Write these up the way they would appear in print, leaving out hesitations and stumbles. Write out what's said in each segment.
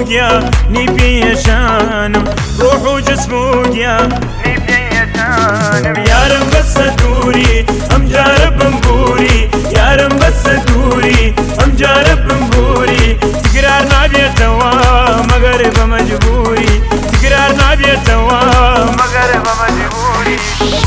وديا نبي شانم روح وجسم وديا نبي شانم يارم بس دوري ام جارب بمبوري يارم بس دوري ام جارب بمبوري تقرار نابي توا مغرب مجبوري تقرار نابي توا مغرب مجبوري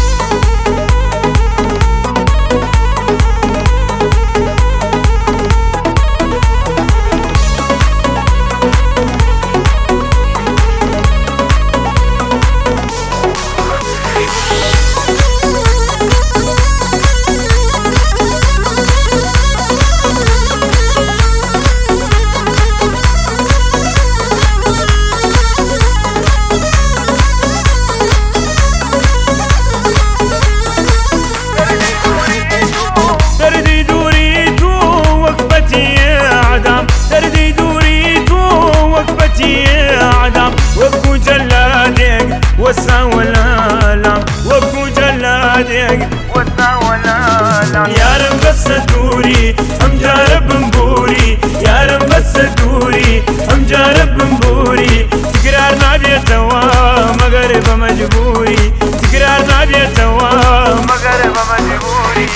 وسا ولا لا وكو جلادك وسا ولا لا يارم بس دوري ام جارب بمبوري يارم بس دوري ام جارب بمبوري تقرار نابي توا مغرب مجبوري تقرار نابي توا مغرب مجبوري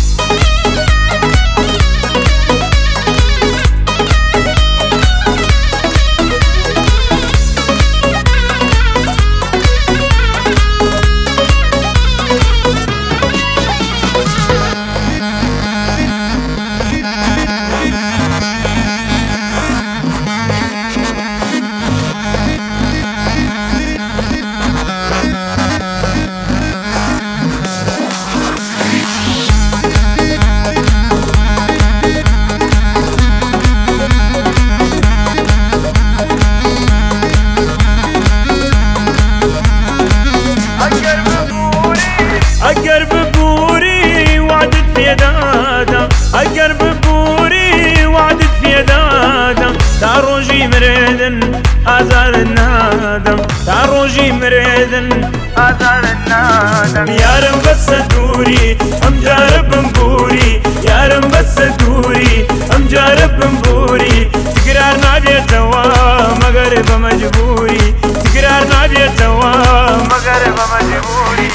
أقرب بوري وعدت في دادا أقرب بوري وعدت في دادا تعروجي مريدن آزار النادم تعروجي مريدن آزار النادم يارم بس دوري أم جارب بمبوري يارم بس دوري أم جارب بمبوري تقرار نابي توا مغرب مجبوري تقرار نابي توا مغرب مجبوري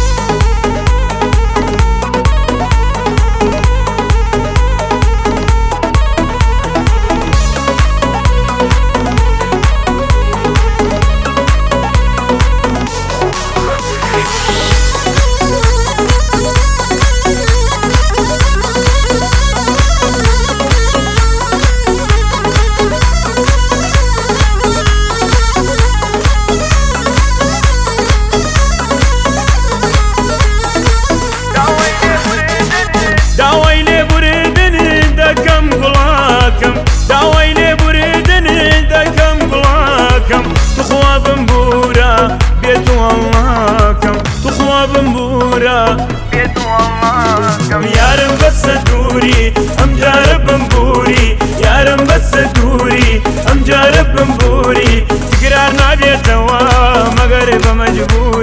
داويني بريدن دكم بلاكم تخوى بمبورا بيت والله تخوى بمبورا بيت والله يارم بس دوري ام جارب بمبوري يارم بس دوري ام جارب بمبوري تقرار نابي توا مغرب مجبوري